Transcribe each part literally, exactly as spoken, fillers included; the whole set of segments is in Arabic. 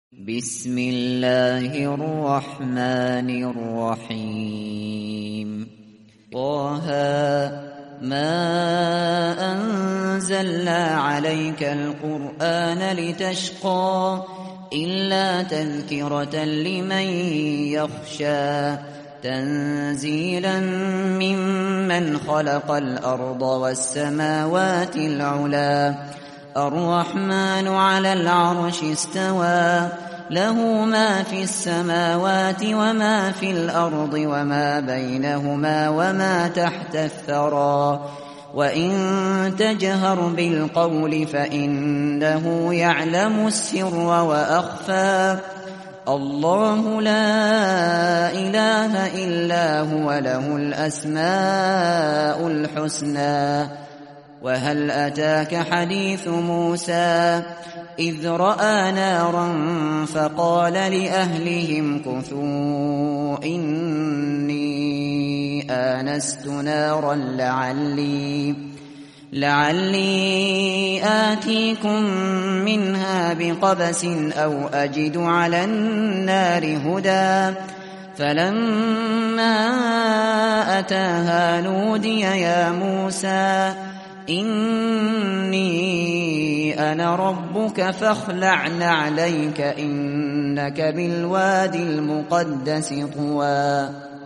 بسم الله الرحمن الرحيم طه ما أنزلنا عليك القرآن لتشقى إلا تذكرة لمن يخشى تنزيلا ممن خلق الأرض والسماوات العلى الرحمن على العرش استوى له ما في السماوات وما في الأرض وما بينهما وما تحت الثرى وإن تجهر بالقول فإنه يعلم السر وأخفى الله لا إله إلا هو له الأسماء الحسنى وهل أتاك حديث موسى إذ رأى نارا فقال لأهلهم كثوا إني آنست نارا لعلي لعلي آتيكم منها بقبس أو أجد على النار هدى فلما أتاها نودي يا موسى إني أنا ربك فاخلع نعليك إنك بالوادي المقدس طوى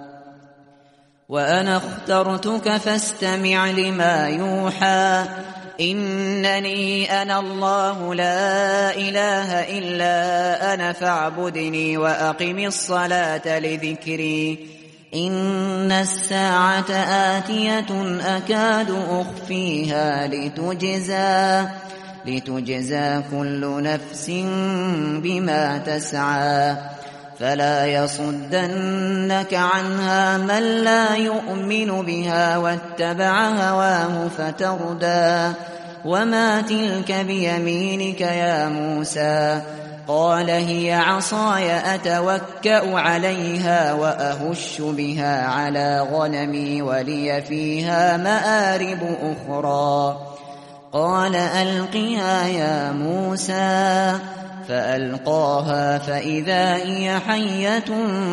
وأنا اخترتك فاستمع لما يوحى إنني أنا الله لا إله إلا أنا فاعبدني وأقم الصلاة لذكري إن الساعة آتية أكاد أخفيها لتجزى لتجزى كل نفس بما تسعى فلا يصدنك عنها من لا يؤمن بها واتبع هواه فتردى وما تلك بيمينك يا موسى قال هي عصاي أتوكأ عليها وأهش بها على غنمي ولي فيها مآرب أخرى قال ألقها يا موسى فألقاها فإذا هي حية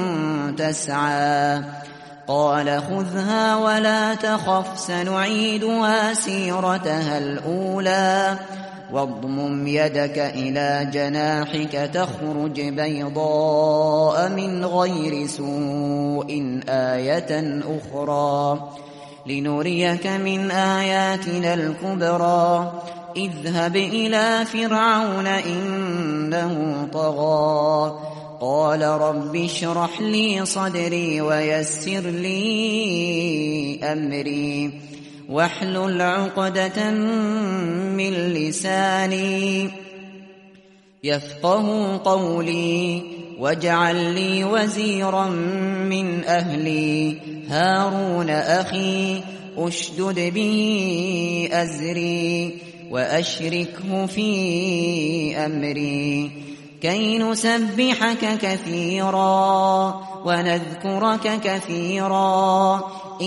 تسعى قال خذها ولا تخف سنعيدها سيرتها الأولى واضمم يدك إلى جناحك تخرج بيضاء من غير سوء آية أخرى لنريك من آياتنا الكبرى اذهب إلى فرعون إنه طغى قال رب اشرح لي صدري ويسر لي أمري واحلل عقدة من لساني يفقه قولي واجعل لي وزيرا من أهلي هارون أخي أشدد به أزري وأشركه في أمري كي نسبحك كثيرا ونذكرك كثيرا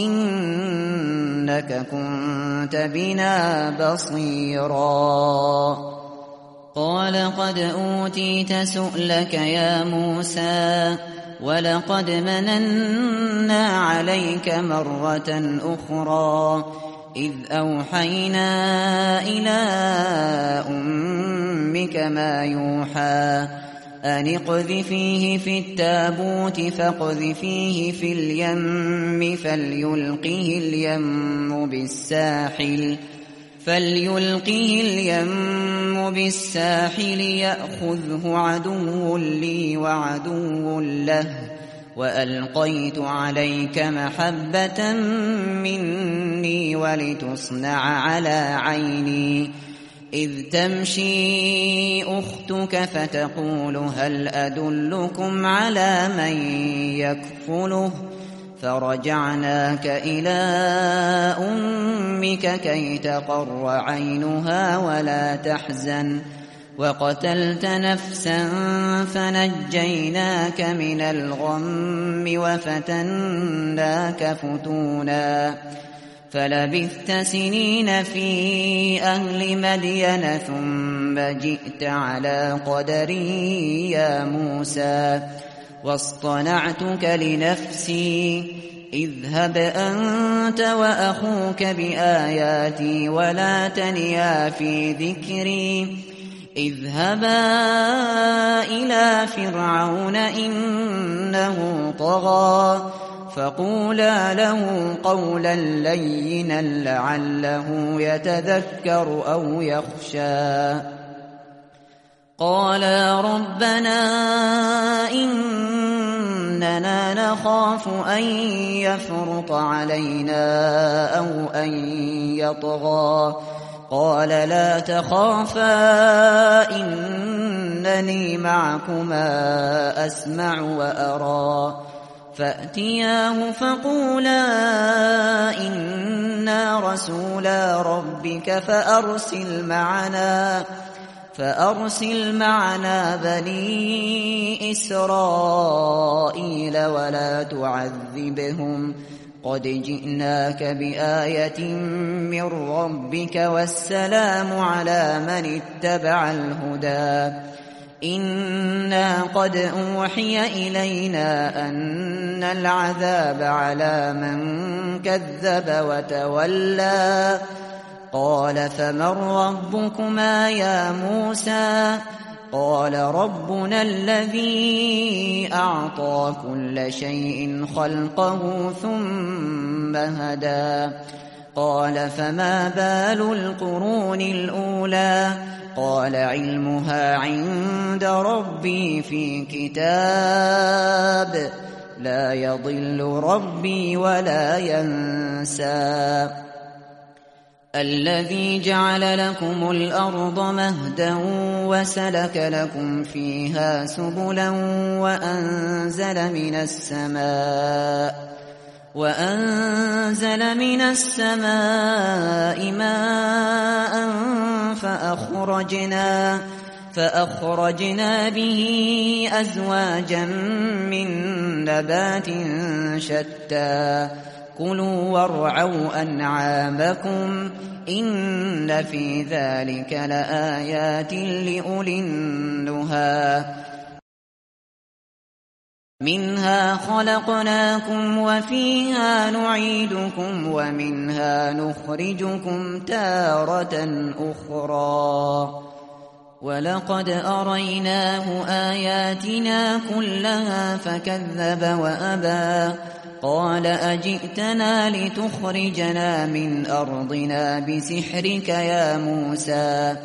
إنك كنت بنا بصيرا قال قد أوتيت سؤلك يا موسى ولقد مننا عليك مرة أخرى إذ أوحينا إلى أمك ما يوحى أن اقذفيه في التابوت فاقذفيه في اليم فليلقه اليم بالساحل فليلقه اليم بالساحل يأخذه عدو لي وعدو له وألقيت عليك محبة مني ولتصنع على عيني إذ تمشي أختك فتقول هل أدلكم على من يكفله فرجعناك إلى أمك كي تقر عينها ولا تحزن وقتلت نفسا فنجيناك من الغم وفتناك فتونا فلبثت سنين في أهل مدين ثم جئت على قدري يا موسى واصطنعتك لنفسي اذهب أنت وأخوك بآياتي ولا تنيا في ذكري اذهبا إلى فرعون إنه طغى فقولا له قولا لينا لعله يتذكر أو يخشى قالا ربنا إننا نخاف أن يفرط علينا أو أن يطغى قال لا تخافا إنني معكما أسمع وأرى فأتياه فقولا إنا رسولا ربك فأرسل معنا فأرسل معنا بني إسرائيل ولا تعذبهم قد جئناك بآية من ربك والسلام على من اتبع الهدى إنا قد أوحي إلينا أن العذاب على من كذب وتولى قال فمن ربكما يا موسى قال ربنا الذي أعطى كل شيء خلقه ثم هدى قال فما بال القرون الأولى قال علمها عند ربي في كتاب لا يضل ربي ولا ينسى الذي جعل لكم الأرض مهدا وسلك لكم فيها سبلا وأنزل من السماء وأنزل من السماء ماء فأخرجنا فأخرجنا به أزواجا من نبات شتى كلوا وارعوا أنعامكم إن في ذلك لآيات لأولي النهى منها خلقناكم وفيها نعيدكم ومنها نخرجكم تارة أخرى ولقد أريناه آياتنا كلها فكذب وأبى قال أجئتنا لتخرجنا من أرضنا بسحرك يا موسى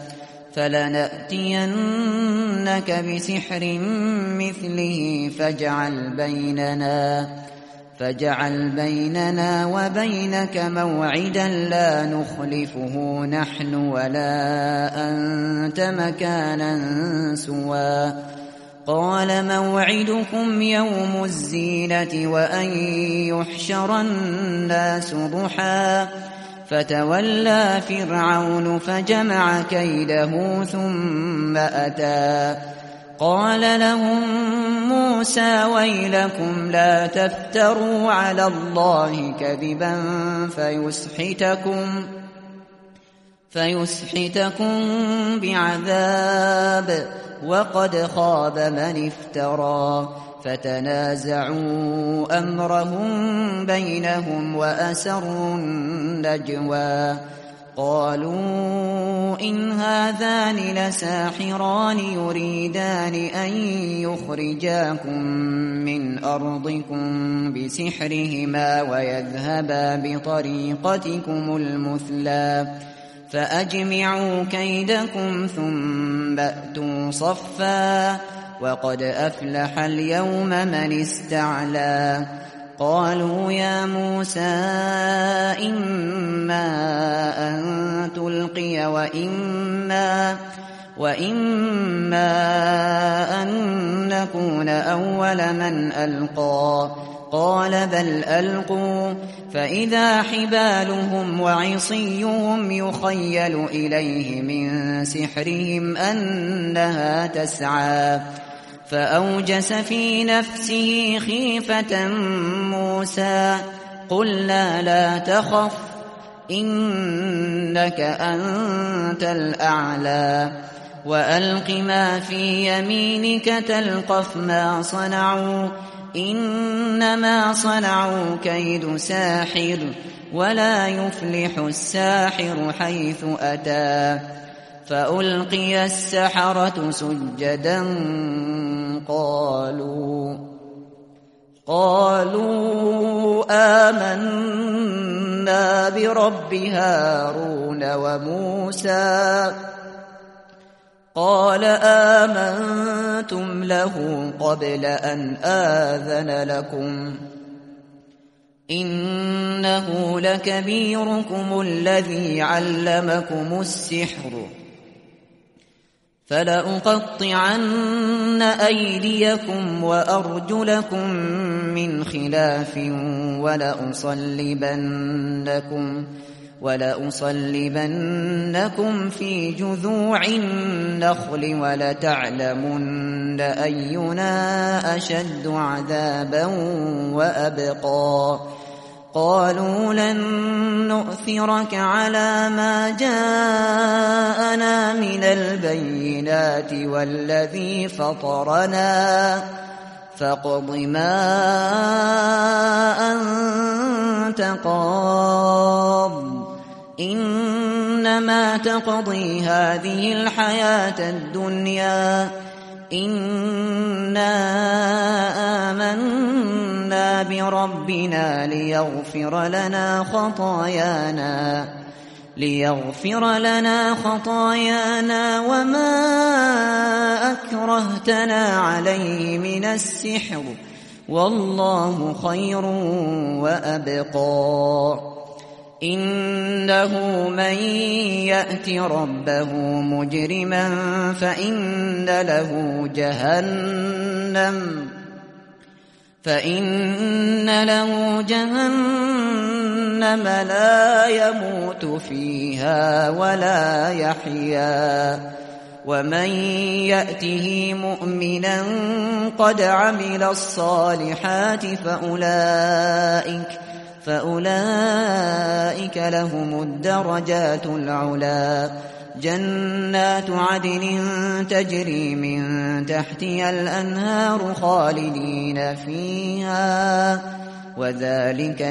فلنأتينك بسحر مثله فاجعل بيننا فاجعل بيننا وبينك موعدا لا نخلفه نحن ولا أنت مكانا سوى قال موعدكم يوم الزينة وأن يحشر الناس ضحى فتولى فرعون فجمع كيده ثم أتى قال لهم موسى ويلكم لا تفتروا على الله كذبا فيسحتكم فيسحتكم بعذاب وقد خاب من افترى فتنازعوا أمرهم بينهم وأسروا النجوى قالوا إن هذان لساحران يريدان أن يخرجاكم من أرضكم بسحرهما ويذهبا بطريقتكم المثلى فأجمعوا كيدكم ثم أتوا صفا وقد أفلح اليوم من استعلى قالوا يا موسى إما أن تلقي وإما وإما أن نكون أول من ألقى قال بل ألقوا فإذا حبالهم وعصيهم يخيل إليه من سحرهم أنها تسعى فأوجس في نفسه خيفة موسى قلنا لا تخف إنك أنت الأعلى وألق ما في يمينك تلقف ما صنعوا إنما صنعوا كيد ساحر ولا يفلح الساحر حيث أتى فألقي السحرة سجدا قالوا قالوا آمنا برب هارون وموسى قال آمنتم له قبل أن آذن لكم إنه لكبيركم الذي علمكم السحر فلأقطعن أيديكم وأرجلكم من خلاف ولأصلبنكم ولأصلبنكم في جذوع النخل ولتعلمن أينا أشد عذابا وأبقى قالوا لن نؤثرك على ما جاءنا من البينات والذي فطرنا فاقض ما أنت قاض إنما تقضي هذه الحياة الدنيا إنا آمنا بربنا ليغفر لنا خطايانا ليغفر لنا خطايانا وما أكرهتنا عليه من السحر والله خير وأبقى إنه من يأت ربه مجرما فإن له جهنم فإن له جهنم لا يموت فيها ولا يحيا ومن يأته مؤمنا قد عمل الصالحات فأولئك فأولئك لهم الدرجات العلا جنات عدن تجري من تحتها الأنهار خالدين فيها وذلك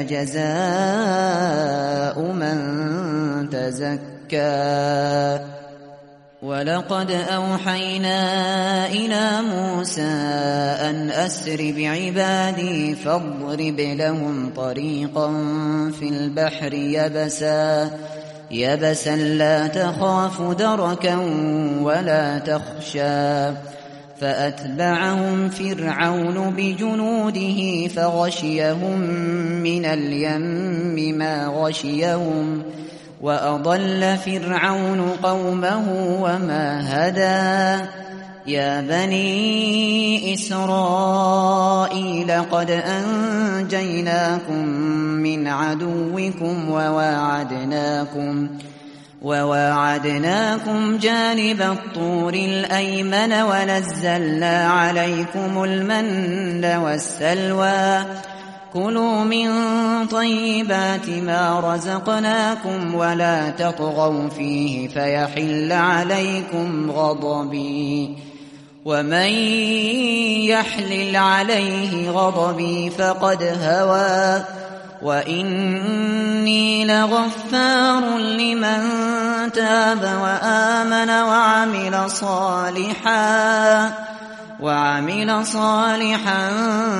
جزاء من تزكى ولقد أوحينا إلى موسى أن أسر بعبادي فاضرب لهم طريقا في البحر يبسا يبسا لا تخاف دركا ولا تخشى فأتبعهم فرعون بجنوده فغشيهم من اليم ما غشيهم وأضل فرعون قومه وما هدى يا بني إسرائيل قد أنجيناكم من عدوكم وواعدناكم وواعدناكم جانب الطور الأيمن ونزلنا عليكم المن والسلوى كلوا من طيبات ما رزقناكم ولا تطغوا فيه فيحل عليكم غضبي ومن يحلل عليه غضبي فقد هوى وإني لغفار لمن تاب وآمن وعمل صالحا وعمل صالحا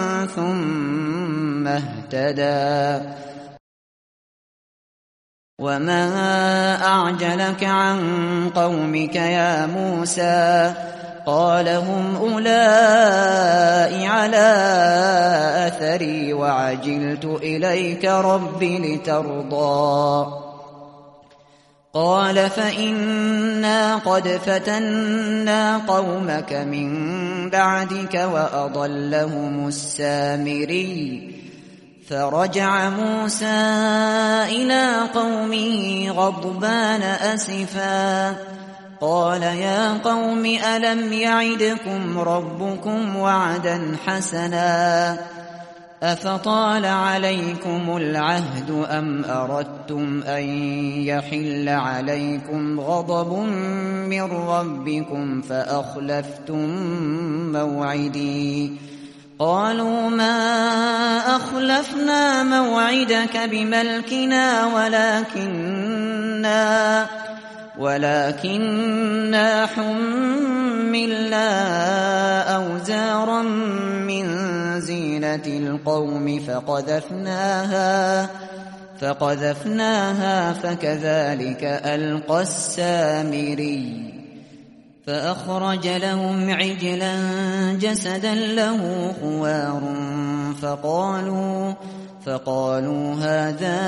ثم اهتدى وما أعجلك عن قومك يا موسى قال هم أولئك على أثري وعجلت إليك رب لترضى قال فإنا قد فتنا قومك من بعدك وأضلهم السامري فرجع موسى إلى قومه غضبان أسفا قال يا قوم ألم يعدكم ربكم وعدا حسنا أفطال عليكم العهد أم أردتم أن يحل عليكم غضب من ربكم فأخلفتم موعدي قالوا ما أخلفنا موعدك بملكنا ولكننا ولكننا حملنا أوزارا من زينة القوم فقذفناها فقذفناها فكذلك ألقى السامري فأخرج لهم عجلا جسدا له خوار فقالوا فقالوا هذا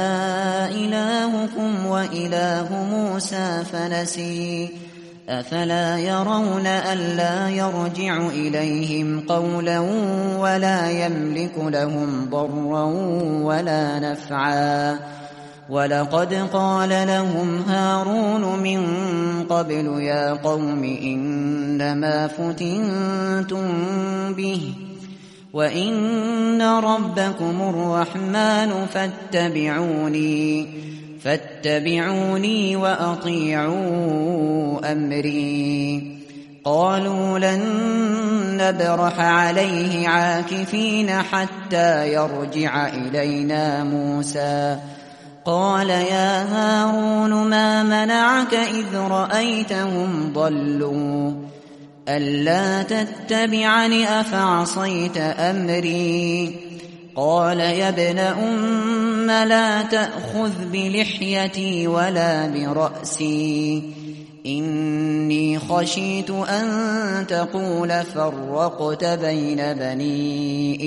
إلهكم وإله موسى فنسي أفلا يرون ألا يرجع إليهم قولا ولا يملك لهم ضرا ولا نفعا ولقد قال لهم هارون من قبل يا قوم إنما فتنتم به وإن ربكم الرحمن فاتبعوني فاتبعوني وأطيعوا أمري قالوا لن نبرح عليه عاكفين حتى يرجع إلينا موسى قال يا هارون ما منعك إذ رأيتهم ضلوا ألا تتبعني أفعصيت أمري قال يا ابن أم لا تأخذ بلحيتي ولا برأسي إني خشيت أن تقول فرقت بين بني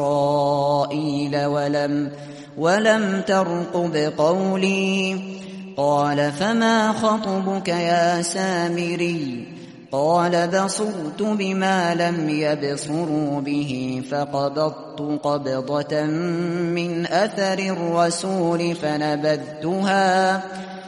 إسرائيل ولم ولم ترقب قولي قال فما خطبك يا سامري قال بصرت بما لم يبصروا به فقبضت قبضة من أثر الرسول فنبذتها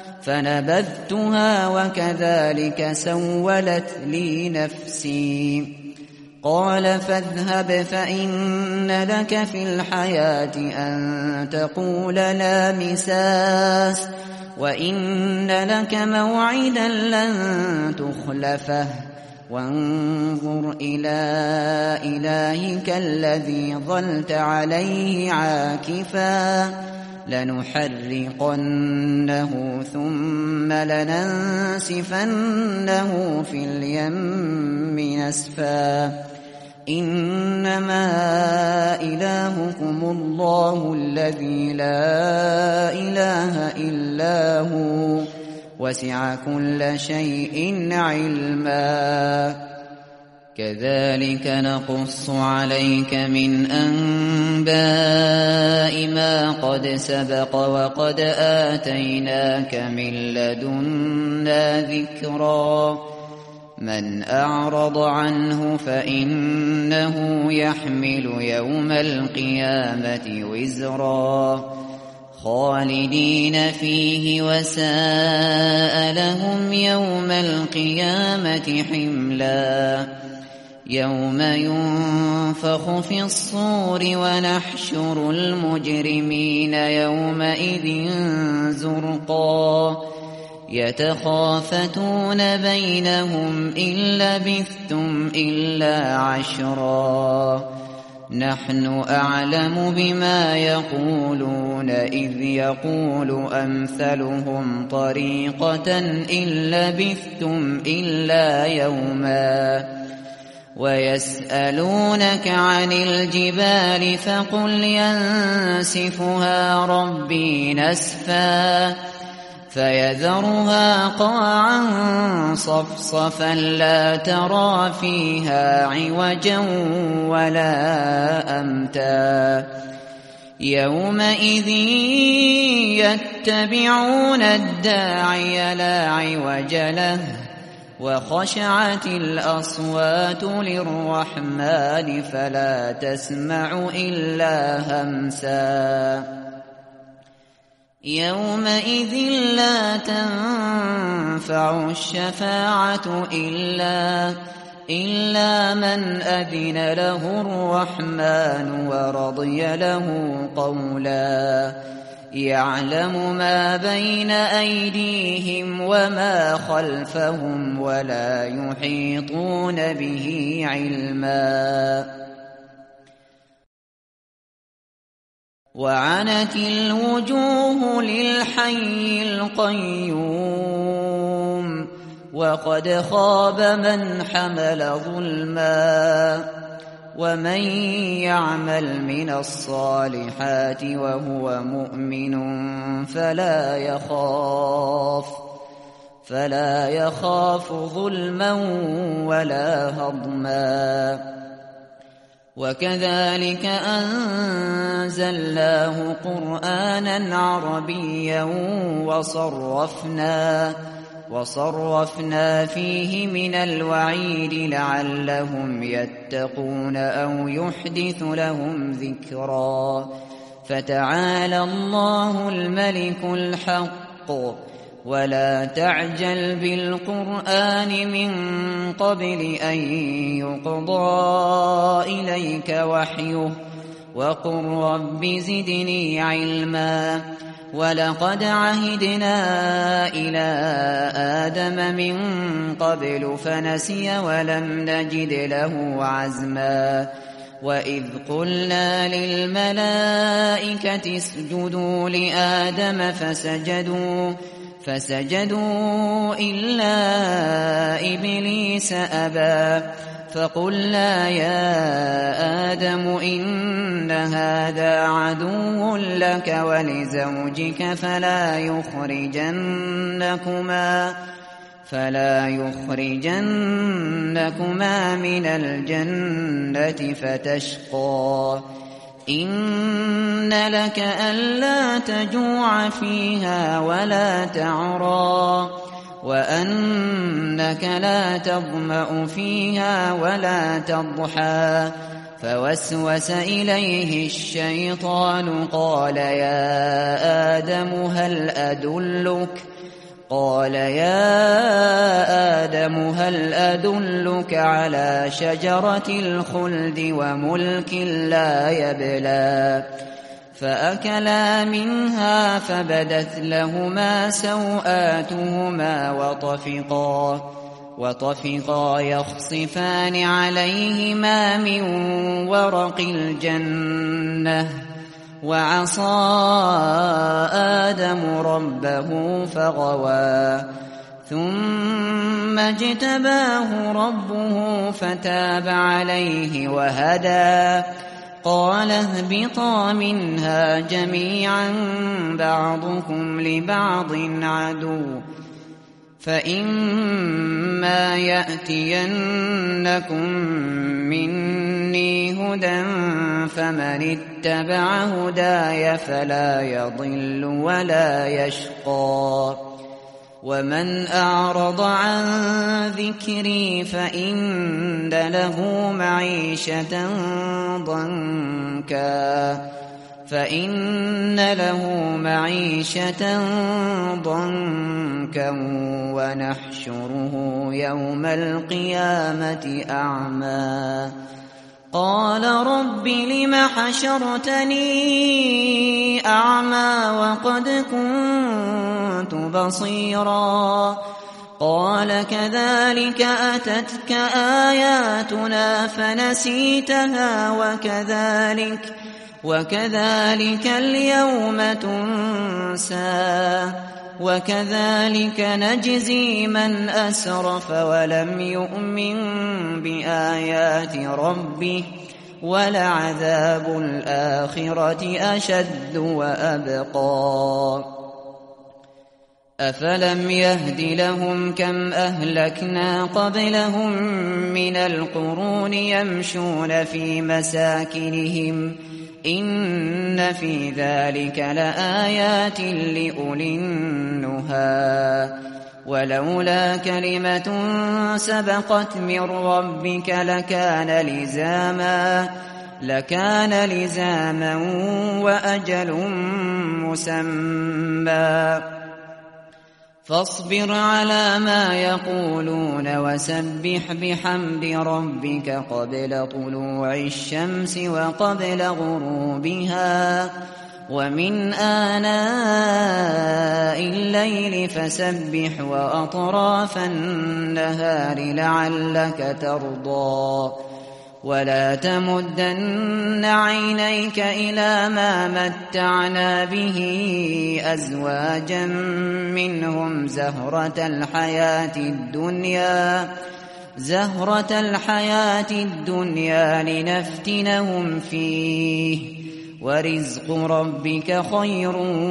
فنبذتها وكذلك سولت لي نفسي قال فاذهب فإن لك في الحياة أن تقول لا مساس وإن لك موعدا لن تخلفه وانظر إلى إلهك الذي ظلت عليه عاكفا لنحرقنه ثم لننسفنه في اليم نسفا إنما إلهكم الله الذي لا إله إلا هو وسع كل شيء علما كذلك نقص عليك من أنباء ما قد سبق وقد آتيناك من لدنا ذكرا من أعرض عنه فإنه يحمل يوم القيامة وزرا خالدين فيه وساء لهم يوم القيامة حملا يوم ينفخ في الصور ونحشر المجرمين يومئذ زرقا يتخافتون بينهم إن لبثتم إلا عشرا نحن أعلم بما يقولون إذ يقول أمثلهم طريقة إن لبثتم إلا يوما ويسألونك عن الجبال فقل ينسفها ربي نسفا فيذرها قاعا صفصفا لا ترى فيها عوجا ولا أمتا يومئذ يتبعون الداعي لا عوج له وخشعت الأصوات للرحمن فلا تسمع إلا همسا يومئذ لا تنفع الشفاعة إلا إلا من أذن له الرحمن ورضي له قولا يعلم ما بين أيديهم وما خلفهم ولا يحيطون به علما وعنت الوجوه للحي القيوم وقد خاب من حمل ظلما ومن يعمل من الصالحات وهو مؤمن فلا يخاف فلا يخاف ظلما ولا هضما وكذلك أنزلناه قرآنا عربيا وصرفنا وصرفنا فيه من الوعيد لعلهم يتقون أو يحدث لهم ذكرا فتعالى الله الملك الحق ولا تعجل بالقرآن من قبل أن يقضى إليك وحيه وقل رب زدني علما ولقد عهدنا إلى آدم من قبل فنسي ولم نجد له عزما وإذ قلنا للملائكة اسجدوا لآدم فسجدوا فسجدوا إلا إبليس أبى فقلنا يا آدم إن هذا عدو لك ولزوجك فلا يخرجنكما فلا يخرجنكما من الجنة فتشقى إن لك ألا تجوع فيها ولا تعرى وأنك لا تظمأ فيها ولا تضحى فوسوس إليه الشيطان قال يا آدم هل أدلك قال يا آدم هل أدلك على شجرة الخلد وملك لا يبلى فأكلا منها فبدت لهما سوآتهما وطفقا وطفقا يخصفان عليهما من ورق الجنة وعصى آدم ربه فغوى ثم اجتباه ربه فتاب عليه وهدى قال اهبطا منها جميعا بعضكم لبعض عدو فإما يأتينكم مني هدى فمن اتبع هداي فلا يضل ولا يشقى ومن أعرض عن ذكري فإن له معيشة ضنكا فإن له معيشة ضنكا ونحشره يوم القيامة أعمى قال رب لم حشرتني أعمى وقد كنت بصيرا قال كذلك أتتك آياتنا فنسيتها وكذلك وكذلك اليوم تنسى وكذلك نجزي من أسرف ولم يؤمن بآيات ربه ولعذاب الآخرة أشد وأبقى أفلم يهد لهم كم أهلكنا قبلهم من القرون يمشون في مساكنهم إن في ذلك لآيات لأولي النهى ولولا كلمة سبقت من ربك لكان لزاما لكان لزاما وأجل مسمى فاصبر على ما يقولون وسبح بحمد ربك قبل طلوع الشمس وقبل غروبها ومن آناء الليل فسبح وأطراف النهار لعلك ترضى ولا تمدن عينيك إلى ما متعنا به أزواجا منهم زهرة الحياة الدنيا زهرة الحياة الدنيا لنفتنهم فيه ورزق ربك خير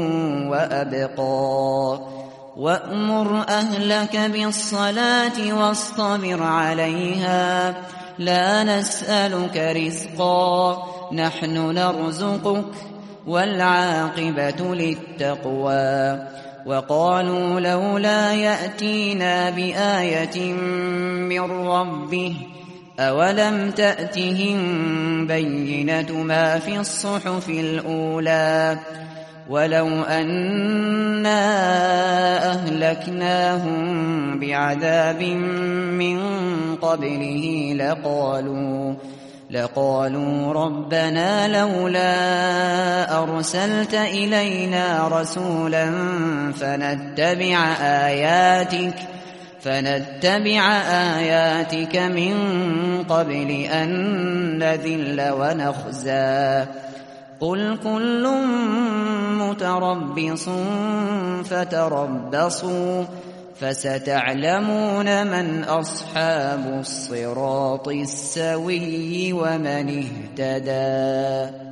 وأبقى وأمر أهلك بالصلاة واصطبر عليها لا نسألك رزقا نحن نرزقك والعاقبة للتقوى وقالوا لولا يأتينا بآية من ربه أولم تأتهم بينة ما في الصحف الأولى ولو أنا أهلكناهم بعذاب من قبله لقالوا لقالوا ربنا لولا أرسلت إلينا رسولا فنتبع آياتك فنتبع آياتك من قبل أن نذل ونخزى قل كل متربص فتربصوا فستعلمون من أصحاب الصراط السوي ومن اهتدى